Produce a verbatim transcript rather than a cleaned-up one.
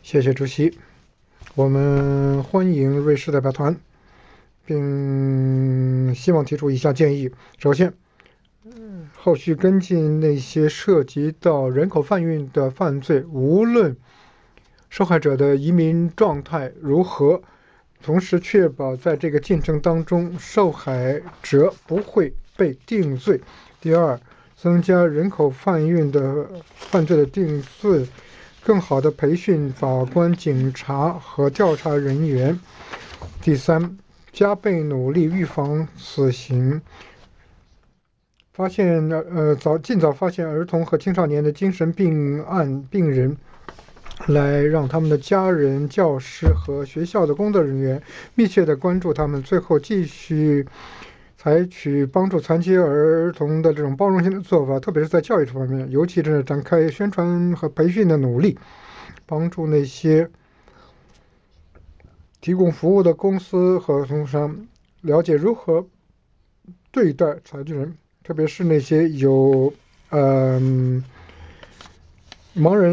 谢谢主席。我们欢迎瑞士代表团，并希望提出以下建议。首先，后续跟进那些涉及到人口贩运的犯罪，无论受害者的移民状态如何，同时确保在这个进程当中，受害者不会被定罪。第二，增加人口贩运的犯罪的定罪，更好的培训法官、警察和调查人员。第三，加倍努力预防死刑，发现呃早尽早发现儿童和青少年的精神病案病人，来让他们的家人、教师和学校的工作人员密切的关注他们。最后，继续采取帮助残疾儿童的这种包容性的做法，特别是在教育这方面，尤其是展开宣传和培训的努力，帮助那些提供服务的公司和通商了解如何对待残疾人，特别是那些有嗯、呃、盲人